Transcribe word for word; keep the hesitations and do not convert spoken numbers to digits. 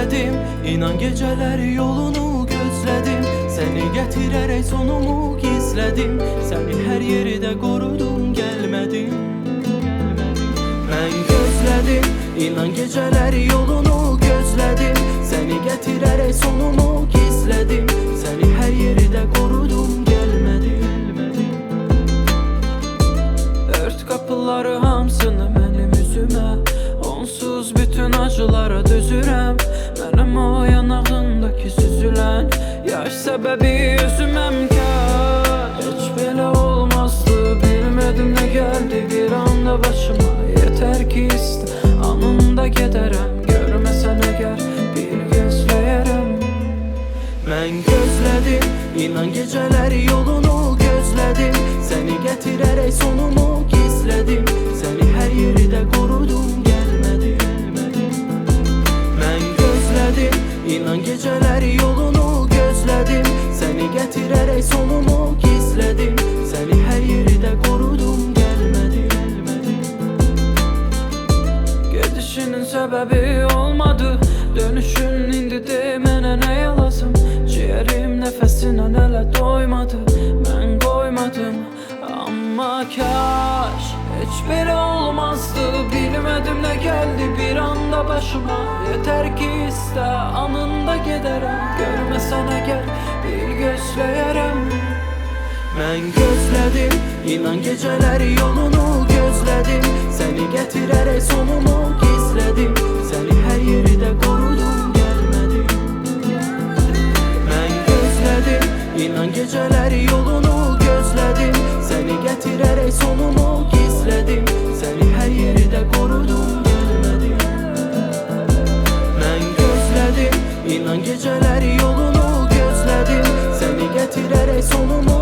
gözledim, inan geceler yolunu gözledim. Seni getirerek sonumu gizledim. Seni her yerde korudum, gelmedim. Ben gözledim, inan geceler yolunu gözledim. Seni getirerek sonumu gizledim. Seni her yerde korudum, gelmedim. Ört kapıları hamsını benim yüzüme, onsuz bütün acılara düzürəm. Benim o yanağındaki süzülen yaş sebebi üzüməm kar. Hiç belə olmazdı, bilmedim ne geldi bir anda başıma. Yeter ki iste, anında gedərəm. Görməsən əgər bir gözləyərəm. Ben gözledim, inan geceler yolunu gözledim. Seni getirerek sonumu gizledim. Seni her yerde korudum, gelmedim. Ben gözledim, inan geceler yolunu gözledim. Seni getirerek sonumu gizledim. Seni her yerde korudum, gelmedim. Gedişinin sebebi olmadı, dönüşün indi de mənə ne lazım. Ciğerim nefesine hele doymadı, ben koymadım. Ama kaş hiç böyle olmazdı, bilmedim ne geldi bir anda başıma. Yeter ki iste, anında gedərəm. Görməsən əgər bir gözləyərəm. Ben gözledim, inan geceler yolunu gözledim. Seni getirerek sonumu gizledim. Seni her yerde korudum, gelmedim. Ben gözledim, inan geceler yolunu gözledim. Seni getirerek sonumu gizledim. Seni her yerde korudum, gelmedim. Ben gözledim, inan geceler yolunu gözledim. Seni getirerek sonumu